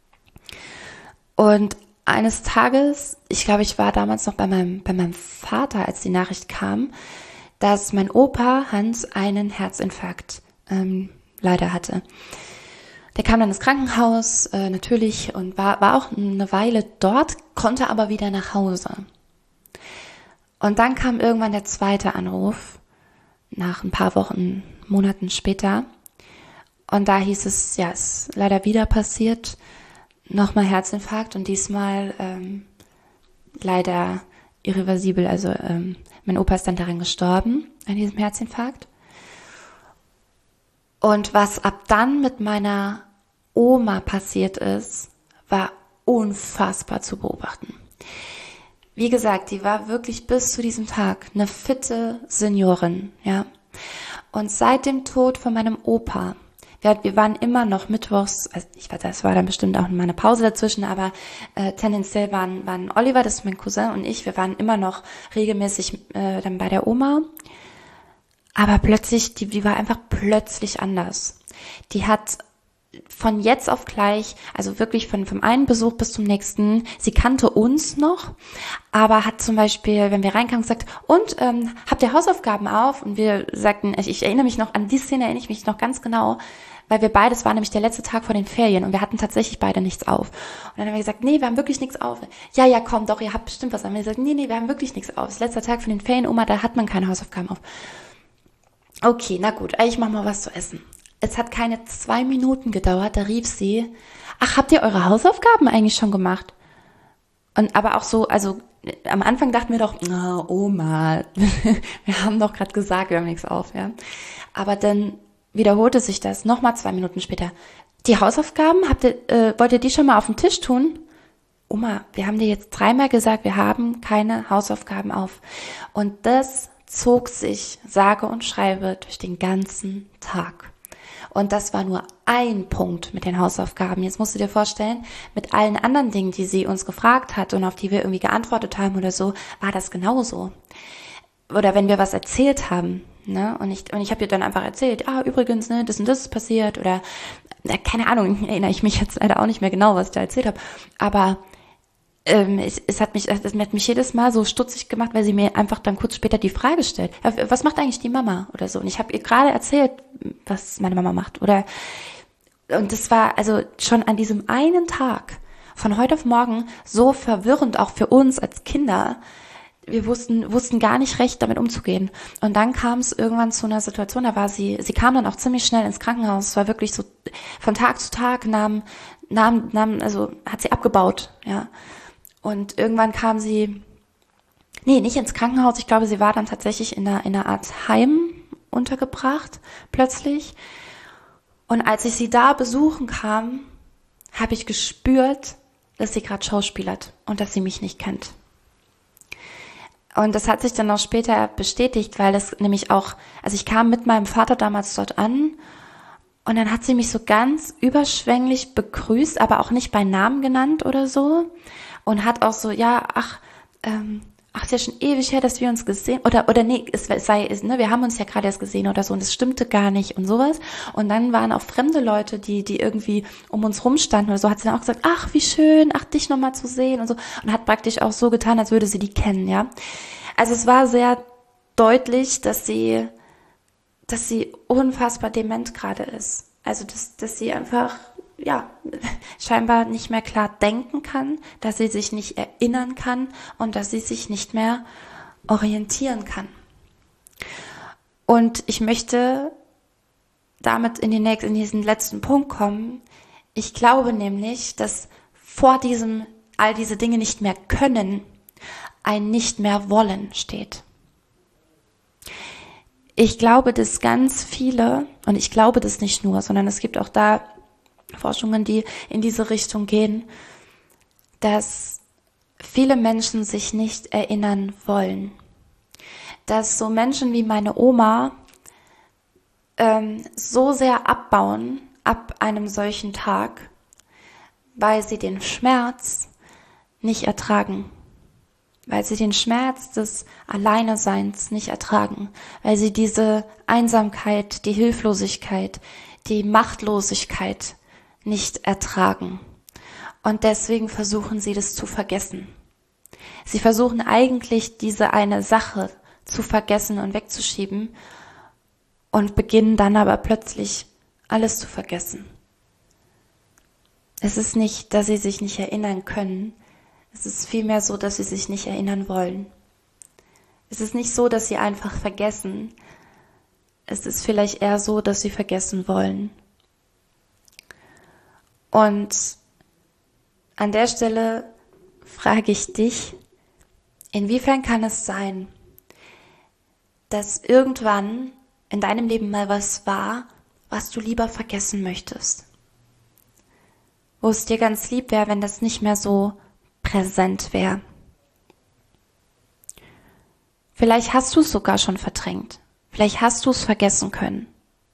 Und eines Tages, ich glaube, ich war damals noch bei meinem Vater, als die Nachricht kam, dass mein Opa Hans einen Herzinfarkt leider hatte. Der kam dann ins Krankenhaus, natürlich, und war auch eine Weile dort, konnte aber wieder nach Hause. Und dann kam irgendwann der zweite Anruf, nach ein paar Wochen Monaten später. Und da hieß es, ja, ist leider wieder passiert, nochmal Herzinfarkt und diesmal leider irreversibel. Also mein Opa ist dann daran gestorben, an diesem Herzinfarkt. Und was ab dann mit meiner Oma passiert ist, war unfassbar zu beobachten. Wie gesagt, die war wirklich bis zu diesem Tag eine fitte Seniorin, ja. Und seit dem Tod von meinem Opa, wir waren immer noch mittwochs, also ich weiß, das war dann bestimmt auch mal eine Pause dazwischen, aber tendenziell waren Oliver, das ist mein Cousin, und ich, wir waren immer noch regelmäßig dann bei der Oma. Aber plötzlich, die war einfach plötzlich anders. Die hat von jetzt auf gleich, also wirklich vom einen Besuch bis zum nächsten, sie kannte uns noch, aber hat zum Beispiel, wenn wir reinkamen, gesagt, und habt ihr Hausaufgaben auf? Und wir sagten, ich erinnere mich noch, an die Szene erinnere ich mich noch ganz genau, weil wir beides, war nämlich der letzte Tag vor den Ferien und wir hatten tatsächlich beide nichts auf. Und dann haben wir gesagt, nee, wir haben wirklich nichts auf. Ja, komm, doch, ihr habt bestimmt was. Und wir gesagt, nee, wir haben wirklich nichts auf. Das ist letzter Tag von den Ferien, Oma, da hat man keine Hausaufgaben auf. Okay, na gut, ich mach mal was zu essen. Es hat keine 2 Minuten gedauert, da rief sie, ach, habt ihr eure Hausaufgaben eigentlich schon gemacht? Und aber auch so, also am Anfang dachten wir doch, Oma, wir haben doch gerade gesagt, wir haben nichts auf, ja. Aber dann wiederholte sich das nochmal 2 Minuten später. Die Hausaufgaben, wollt ihr die schon mal auf den Tisch tun? Oma, wir haben dir jetzt 3-mal gesagt, wir haben keine Hausaufgaben auf. Und das zog sich, sage und schreibe, durch den ganzen Tag. Und das war nur ein Punkt mit den Hausaufgaben. Jetzt musst du dir vorstellen, mit allen anderen Dingen, die sie uns gefragt hat und auf die wir irgendwie geantwortet haben oder so, war das genauso. Oder wenn wir was erzählt haben, ne? Und ich habe ihr dann einfach erzählt, übrigens, ne, das und das ist passiert, oder keine Ahnung, erinnere ich mich jetzt leider auch nicht mehr genau, was ich da erzählt habe. Aber es hat mich jedes Mal so stutzig gemacht, weil sie mir einfach dann kurz später die Frage stellt, was macht eigentlich die Mama oder so? Und ich habe ihr gerade erzählt, was meine Mama macht. Und das war also schon an diesem einen Tag, von heute auf morgen, so verwirrend, auch für uns als Kinder. Wir wussten gar nicht recht, damit umzugehen. Und dann kam es irgendwann zu einer Situation, da war sie kam dann auch ziemlich schnell ins Krankenhaus. Es war wirklich so, von Tag zu Tag also hat sie abgebaut, ja. Und irgendwann kam sie, nicht ins Krankenhaus, ich glaube, sie war dann tatsächlich in einer Art Heim untergebracht, plötzlich. Und als ich sie da besuchen kam, habe ich gespürt, dass sie gerade schauspielert und dass sie mich nicht kennt. Und das hat sich dann auch später bestätigt, weil das nämlich auch, also ich kam mit meinem Vater damals dort an und dann hat sie mich so ganz überschwänglich begrüßt, aber auch nicht bei Namen genannt oder so. Und hat auch so, ist ja schon ewig her, dass wir uns gesehen, oder nee, wir haben uns ja gerade erst gesehen oder so, und es stimmte gar nicht und sowas. Und dann waren auch fremde Leute, die irgendwie um uns rumstanden oder so, hat sie dann auch gesagt, ach, wie schön, ach, dich nochmal zu sehen und so. Und hat praktisch auch so getan, als würde sie die kennen, ja. Also es war sehr deutlich, dass sie unfassbar dement gerade ist. Also, dass sie einfach, scheinbar nicht mehr klar denken kann, dass sie sich nicht erinnern kann und dass sie sich nicht mehr orientieren kann. Und ich möchte damit in diesen letzten Punkt kommen. Ich glaube nämlich, dass vor diesem all diese Dinge nicht mehr können, ein nicht mehr wollen steht. Ich glaube, dass ganz viele, und ich glaube das nicht nur, sondern es gibt auch da Forschungen, die in diese Richtung gehen, dass viele Menschen sich nicht erinnern wollen. Dass so Menschen wie meine Oma so sehr abbauen ab einem solchen Tag, weil sie den Schmerz nicht ertragen. Weil sie den Schmerz des Alleineseins nicht ertragen. Weil sie diese Einsamkeit, die Hilflosigkeit, die Machtlosigkeit nicht ertragen. Und deswegen versuchen sie das zu vergessen. Sie versuchen eigentlich diese eine Sache zu vergessen und wegzuschieben und beginnen dann aber plötzlich alles zu vergessen. Es ist nicht, dass sie sich nicht erinnern können. Es ist vielmehr so, dass sie sich nicht erinnern wollen. Es ist nicht so, dass sie einfach vergessen. es ist vielleicht eher so, dass sie vergessen wollen. Und an der Stelle frage ich dich, inwiefern kann es sein, dass irgendwann in deinem Leben mal was war, was du lieber vergessen möchtest? Wo es dir ganz lieb wäre, wenn das nicht mehr so präsent wäre. Vielleicht hast du es sogar schon verdrängt. Vielleicht hast du es vergessen können.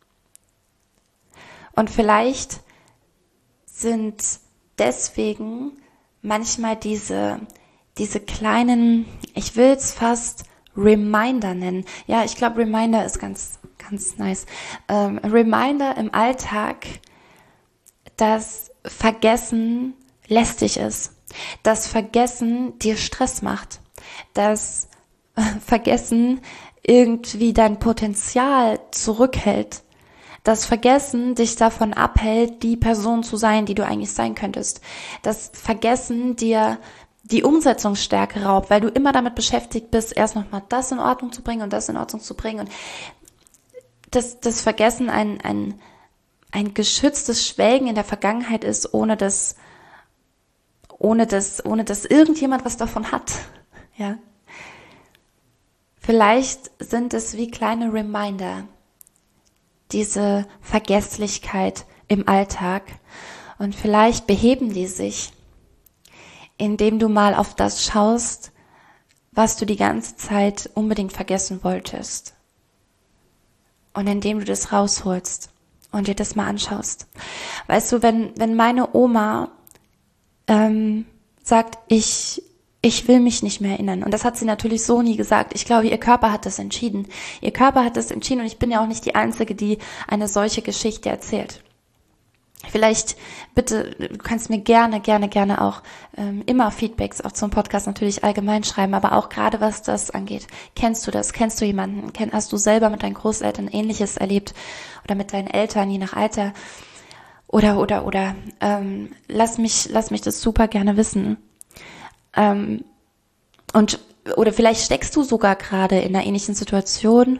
Und vielleicht sind deswegen manchmal diese kleinen, ich will es fast Reminder nennen. Ja, ich glaube, Reminder ist ganz nice. Reminder im Alltag, dass Vergessen lästig ist, dass Vergessen dir Stress macht, dass Vergessen irgendwie dein Potenzial zurückhält, dass Vergessen dich davon abhält, die Person zu sein, die du eigentlich sein könntest, dass Vergessen dir die Umsetzungsstärke raubt, weil du immer damit beschäftigt bist, erst nochmal das in Ordnung zu bringen und das in Ordnung zu bringen. Und das Vergessen ein geschütztes Schwelgen in der Vergangenheit ist, ohne dass irgendjemand was davon hat. Ja. Vielleicht sind es wie kleine Reminder, diese Vergesslichkeit im Alltag. Und vielleicht beheben die sich, indem du mal auf das schaust, was du die ganze Zeit unbedingt vergessen wolltest. Und indem du das rausholst und dir das mal anschaust. Weißt du, wenn meine Oma sagt, ich will mich nicht mehr erinnern. Und das hat sie natürlich so nie gesagt. Ich glaube, ihr Körper hat das entschieden. Ihr Körper hat das entschieden und ich bin ja auch nicht die Einzige, die eine solche Geschichte erzählt. Vielleicht, bitte, du kannst mir gerne auch immer Feedbacks auch zum Podcast natürlich allgemein schreiben, aber auch gerade was das angeht. Kennst du das? Kennst du jemanden? Hast du selber mit deinen Großeltern Ähnliches erlebt? Oder mit deinen Eltern, je nach Alter? Oder lass mich das super gerne wissen. Oder vielleicht steckst du sogar gerade in einer ähnlichen Situation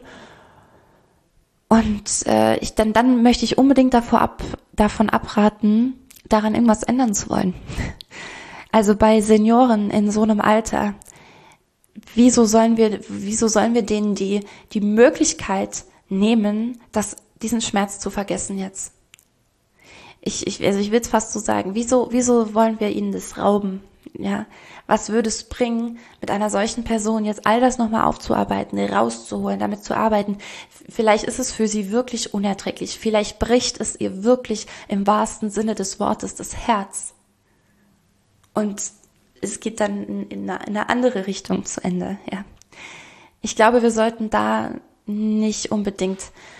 und dann möchte ich unbedingt davon abraten, daran irgendwas ändern zu wollen. Also bei Senioren in so einem Alter, wieso sollen wir denen die Möglichkeit nehmen, diesen Schmerz zu vergessen jetzt? Ich will es fast so sagen, wieso wollen wir ihnen das rauben? Ja, was würde es bringen, mit einer solchen Person jetzt all das nochmal aufzuarbeiten, rauszuholen, damit zu arbeiten? Vielleicht ist es für sie wirklich unerträglich. Vielleicht bricht es ihr wirklich im wahrsten Sinne des Wortes das Herz. Und es geht dann in eine andere Richtung zu Ende. Ja, ich glaube, wir sollten da nicht unbedingt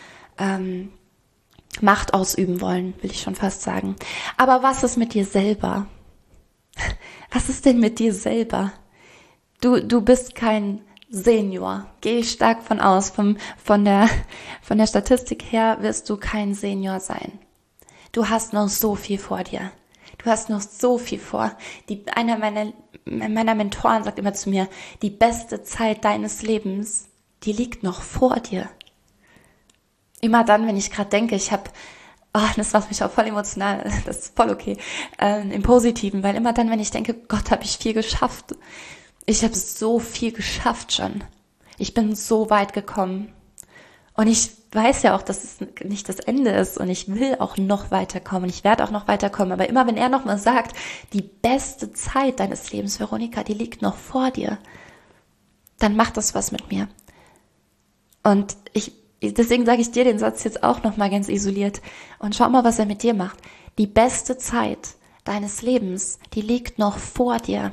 Macht ausüben wollen, will ich schon fast sagen. Aber was ist mit dir selber? Was ist denn mit dir selber? Du bist kein Senior. Gehe ich stark von aus. Von der Statistik her wirst du kein Senior sein. Du hast noch so viel vor dir. Du hast noch so viel vor. Einer meiner Mentoren sagt immer zu mir, die beste Zeit deines Lebens, die liegt noch vor dir. Immer dann, wenn ich gerade denke, das macht mich auch voll emotional, das ist voll okay, im Positiven, weil immer dann, wenn ich denke, Gott, habe ich viel geschafft. Ich habe so viel geschafft schon. Ich bin so weit gekommen. Und ich weiß ja auch, dass es nicht das Ende ist und ich will auch noch weiterkommen. Ich werde auch noch weiterkommen. Aber immer, wenn er nochmal sagt, die beste Zeit deines Lebens, Veronika, die liegt noch vor dir, dann macht das was mit mir. Und deswegen sage ich dir den Satz jetzt auch nochmal ganz isoliert. Und schau mal, was er mit dir macht. Die beste Zeit deines Lebens, die liegt noch vor dir.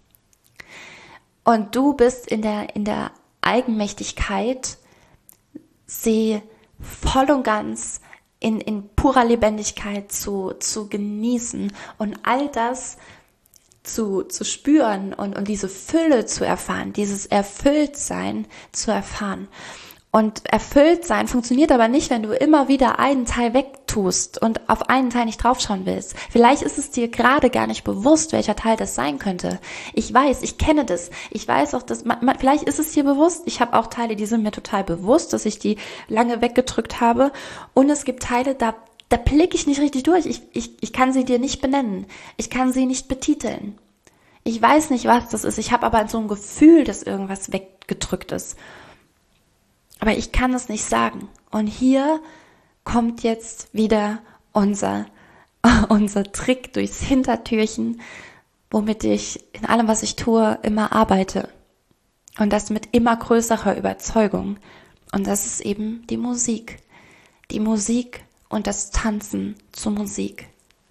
Und du bist in der Eigenmächtigkeit, sie voll und ganz in purer Lebendigkeit zu genießen und all das zu spüren und diese Fülle zu erfahren, dieses Erfülltsein zu erfahren. Und erfüllt sein funktioniert aber nicht, wenn du immer wieder einen Teil wegtust und auf einen Teil nicht draufschauen willst. Vielleicht ist es dir gerade gar nicht bewusst, welcher Teil das sein könnte. Ich weiß, ich kenne das. Ich weiß auch, dass vielleicht ist es dir bewusst. Ich habe auch Teile, die sind mir total bewusst, dass ich die lange weggedrückt habe. Und es gibt Teile, da blicke ich nicht richtig durch. Ich kann sie dir nicht benennen. Ich kann sie nicht betiteln. Ich weiß nicht, was das ist. Ich habe aber so ein Gefühl, dass irgendwas weggedrückt ist. Aber ich kann es nicht sagen. Und hier kommt jetzt wieder unser Trick durchs Hintertürchen, womit ich in allem, was ich tue, immer arbeite. Und das mit immer größerer Überzeugung. Und das ist eben die Musik. Die Musik und das Tanzen zur Musik.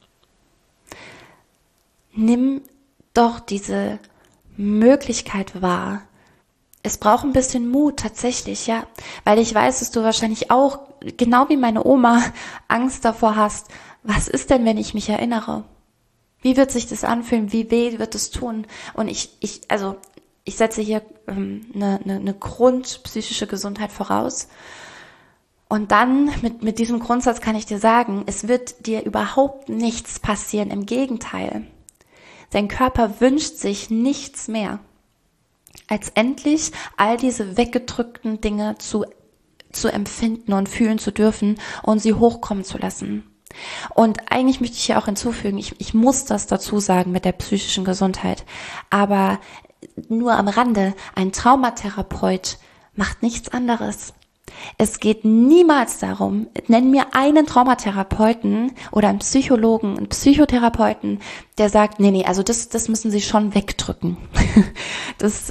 Nimm doch diese Möglichkeit wahr. Es braucht ein bisschen Mut, tatsächlich, ja. Weil ich weiß, dass du wahrscheinlich auch, genau wie meine Oma, Angst davor hast. Was ist denn, wenn ich mich erinnere? Wie wird sich das anfühlen? Wie weh wird es tun? Und ich setze hier eine grundpsychische Gesundheit voraus. Und dann, mit diesem Grundsatz kann ich dir sagen, es wird dir überhaupt nichts passieren. Im Gegenteil. Dein Körper wünscht sich nichts mehr, als endlich all diese weggedrückten Dinge zu empfinden und fühlen zu dürfen und sie hochkommen zu lassen. Und eigentlich möchte ich hier auch hinzufügen, ich muss das dazu sagen mit der psychischen Gesundheit, aber nur am Rande, ein Traumatherapeut macht nichts anderes. Es geht niemals darum, nenn mir einen Traumatherapeuten oder einen Psychologen, einen der sagt, nee, also das müssen Sie schon wegdrücken. Das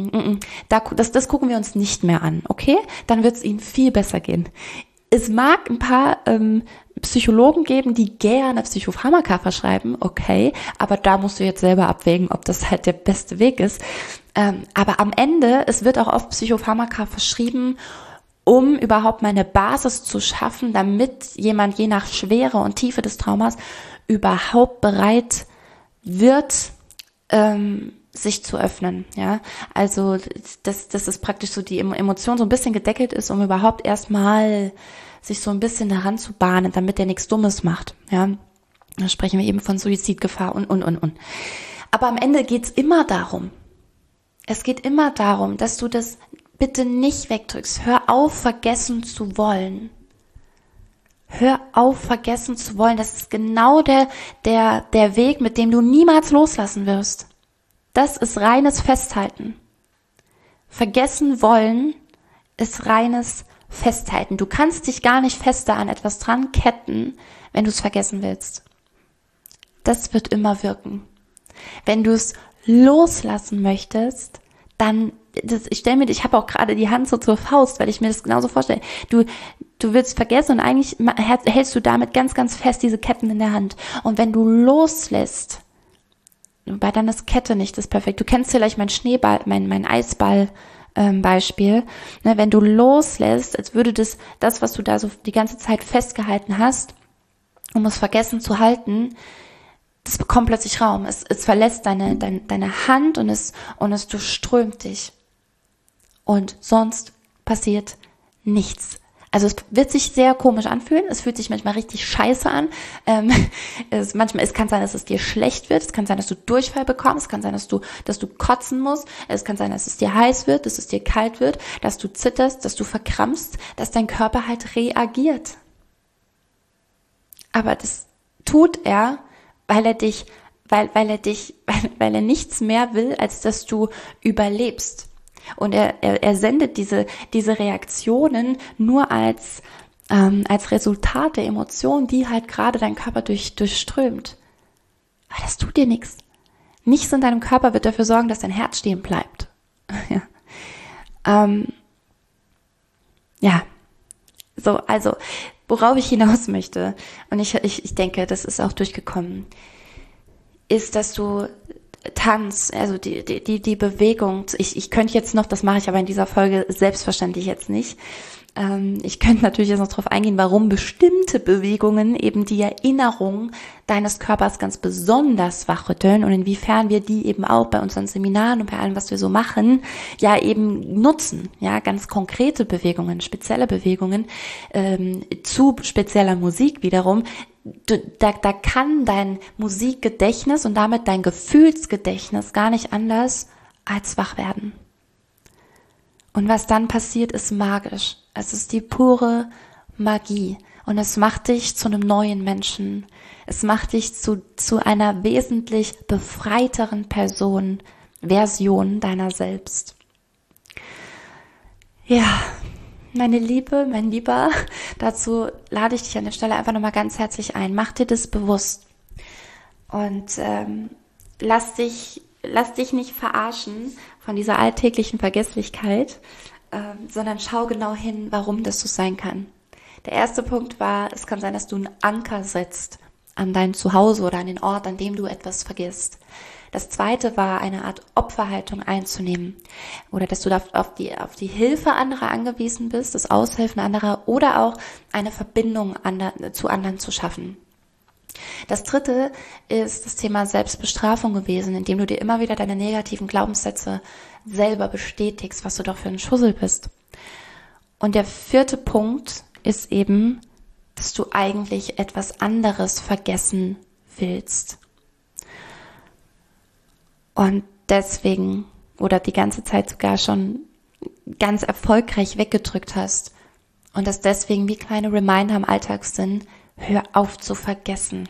gucken wir uns nicht mehr an, okay? Dann wird es Ihnen viel besser gehen. Es mag ein paar Psychologen geben, die gerne Psychopharmaka verschreiben, okay, aber da musst du jetzt selber abwägen, ob das halt der beste Weg ist. Aber am Ende, es wird auch oft Psychopharmaka verschrieben, um überhaupt mal eine Basis zu schaffen, damit jemand je nach Schwere und Tiefe des Traumas überhaupt bereit wird, sich zu öffnen. Ja, also dass ist praktisch so die Emotion so ein bisschen gedeckelt ist, um überhaupt erstmal sich so ein bisschen daran zu bahnen, damit der nichts Dummes macht. Ja, da sprechen wir eben von Suizidgefahr und. Aber am Ende geht's immer darum. Es geht immer darum, dass du das bitte nicht wegdrückst. Hör auf, vergessen zu wollen. Hör auf, vergessen zu wollen. Das ist genau der Weg, mit dem du niemals loslassen wirst. Das ist reines Festhalten. Vergessen wollen ist reines Festhalten. Du kannst dich gar nicht fester an etwas dran ketten, wenn du es vergessen willst. Das wird immer wirken. Wenn du es loslassen möchtest, dann ich habe auch gerade die Hand so zur Faust, weil ich mir das genauso vorstelle. Du willst vergessen und eigentlich hältst du damit ganz, ganz fest diese Ketten in der Hand. Und wenn du loslässt, wobei dann ist Kette nicht das perfekt. Du kennst vielleicht mein Schneeball, mein Eisball Beispiel. Ne, wenn du loslässt, als würde das, was du da so die ganze Zeit festgehalten hast, um es vergessen zu halten, das bekommt plötzlich Raum. Es verlässt deine Hand und es durchströmt dich. Und sonst passiert nichts. Also es wird sich sehr komisch anfühlen. Es fühlt sich manchmal richtig scheiße an. Es kann sein, dass es dir schlecht wird. Es kann sein, dass du Durchfall bekommst. Es kann sein, dass du kotzen musst. Es kann sein, dass es dir heiß wird, dass es dir kalt wird, dass du zitterst, dass du verkrampfst, dass dein Körper halt reagiert. Aber das tut er, weil er nichts mehr will, als dass du überlebst. Und er sendet diese Reaktionen nur als Resultat der Emotionen, die halt gerade dein Körper durchströmt. Aber das tut dir nichts. Nichts in deinem Körper wird dafür sorgen, dass dein Herz stehen bleibt. So, also, worauf ich hinaus möchte, und ich denke, das ist auch durchgekommen, ist, dass du Tanz, also die Bewegung, ich könnte jetzt noch, das mache ich aber in dieser Folge selbstverständlich jetzt nicht, Ich könnte natürlich jetzt noch darauf eingehen, warum bestimmte Bewegungen eben die Erinnerung deines Körpers ganz besonders wachrütteln und inwiefern wir die eben auch bei unseren Seminaren und bei allem, was wir so machen, ja eben nutzen. Ja, ganz konkrete Bewegungen, spezielle Bewegungen zu spezieller Musik wiederum. Da kann dein Musikgedächtnis und damit dein Gefühlsgedächtnis gar nicht anders als wach werden. Und was dann passiert, ist magisch. Es ist die pure Magie. Und es macht dich zu einem neuen Menschen. Es macht dich zu einer wesentlich befreiteren Version deiner selbst. Ja, meine Liebe, mein Lieber, dazu lade ich dich an der Stelle einfach nochmal ganz herzlich ein. Mach dir das bewusst. Und lass dich nicht verarschen von dieser alltäglichen Vergesslichkeit, sondern schau genau hin, warum das so sein kann. Der erste Punkt war, es kann sein, dass du einen Anker setzt an dein Zuhause oder an den Ort, an dem du etwas vergisst. Das zweite war, eine Art Opferhaltung einzunehmen oder dass du auf die Hilfe anderer angewiesen bist, das Aushelfen anderer oder auch eine Verbindung zu anderen zu schaffen. Das dritte ist das Thema Selbstbestrafung gewesen, indem du dir immer wieder deine negativen Glaubenssätze selber bestätigst, was du doch für ein Schussel bist. Und der vierte Punkt ist eben, dass du eigentlich etwas anderes vergessen willst. Und deswegen oder die ganze Zeit sogar schon ganz erfolgreich weggedrückt hast. Und das deswegen wie kleine Reminder im Alltag sind, hör auf zu vergessen.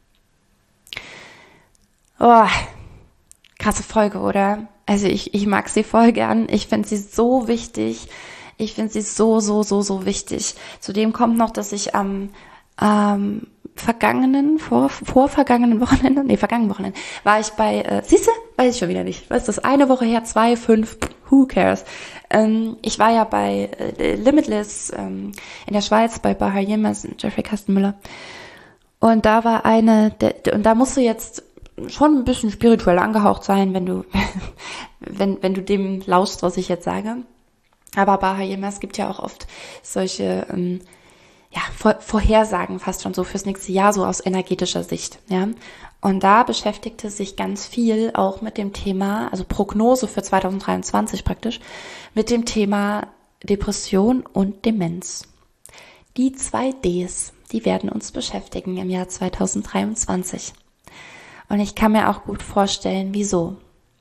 Oh, krasse Folge, oder? Also ich mag sie voll gern. Ich finde sie so wichtig. Ich finde sie so wichtig. Zudem kommt noch, dass ich am vergangenen Wochenende, war ich bei, siehste, weiß ich schon wieder nicht. Was ist das? Eine Woche her, 2, 5, who cares? Ich war ja bei Limitless in der Schweiz, bei Baha Yilmaz und Jeffrey Kastenmüller. Und da war und da musst du jetzt schon ein bisschen spirituell angehaucht sein, wenn du dem lauschst, was ich jetzt sage. Aber Baha Yilmaz gibt ja auch oft solche Vorhersagen fast schon so fürs nächste Jahr, so aus energetischer Sicht, ja. Und da beschäftigte sich ganz viel auch mit dem Thema, also Prognose für 2023 praktisch, mit dem Thema Depression und Demenz. Die 2 Ds, die werden uns beschäftigen im Jahr 2023. Und ich kann mir auch gut vorstellen, wieso.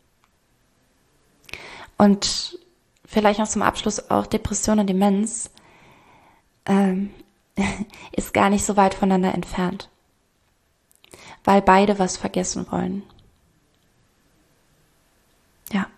Und vielleicht noch zum Abschluss auch Depression und Demenz ist gar nicht so weit voneinander entfernt, weil beide was vergessen wollen. Ja.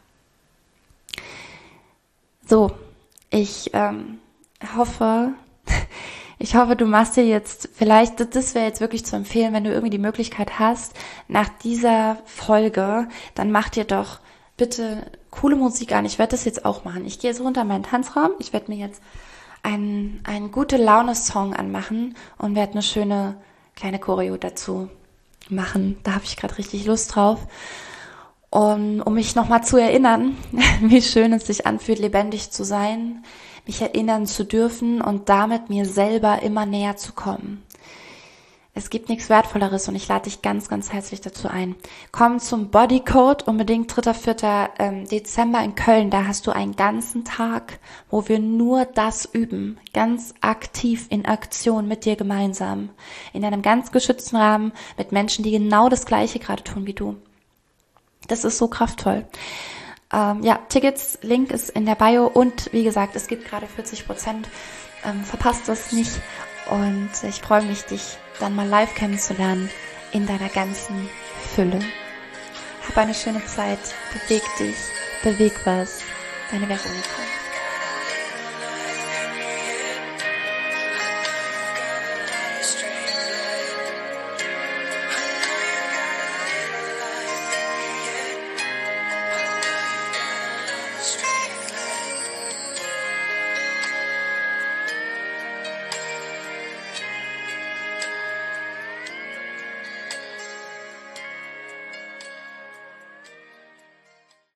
So, ich hoffe, du machst dir jetzt vielleicht, das wäre jetzt wirklich zu empfehlen, wenn du irgendwie die Möglichkeit hast, nach dieser Folge, dann mach dir doch bitte coole Musik an. Ich werde das jetzt auch machen. Ich gehe jetzt runter in meinen Tanzraum. Ich werde mir jetzt einen gute Laune-Song anmachen und werde eine schöne kleine Choreo dazu machen. Da habe ich gerade richtig Lust drauf. Und um mich nochmal zu erinnern, wie schön es sich anfühlt, lebendig zu sein, mich erinnern zu dürfen und damit mir selber immer näher zu kommen. Es gibt nichts Wertvolleres und ich lade dich ganz, ganz herzlich dazu ein. Komm zum Bodycode, unbedingt 3. 4. Dezember in Köln. Da hast du einen ganzen Tag, wo wir nur das üben. Ganz aktiv in Aktion mit dir gemeinsam. In einem ganz geschützten Rahmen mit Menschen, die genau das Gleiche gerade tun wie du. Das ist so kraftvoll. Tickets, Link ist in der Bio und wie gesagt, es gibt gerade 40%. Verpasst das nicht. Und ich freue mich, dich dann mal live kennenzulernen in deiner ganzen Fülle. Hab eine schöne Zeit, beweg dich, beweg was. Deine Veronika.